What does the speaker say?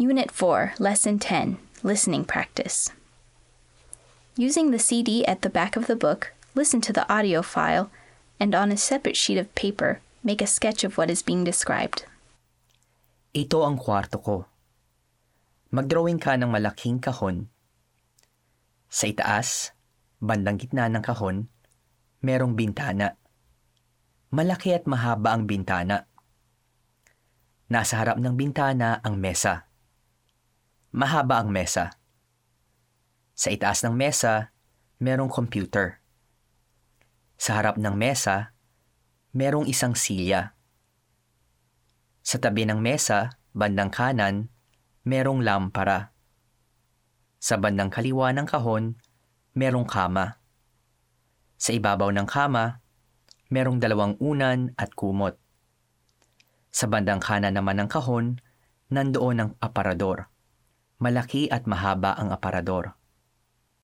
Unit 4, Lesson 10, Listening Practice. Using the CD at the back of the book, listen to the audio file, and on a separate sheet of paper, make a sketch of what is being described. Ito ang kwarto ko. Magdrawing ka ng malaking kahon. Sa itaas, bandang gitna ng kahon, merong bintana. Malaki at mahaba ang bintana. Nasa harap ng bintana ang mesa. Mahaba ang mesa. Sa itaas ng mesa, merong computer. Sa harap ng mesa, merong isang silya. Sa tabi ng mesa, bandang kanan, merong lampara. Sa bandang kaliwa ng kahon, merong kama. Sa ibabaw ng kama, merong 2 unan at kumot. Sa bandang kanan naman ng kahon, nandoon ang aparador. Malaki at mahaba ang aparador.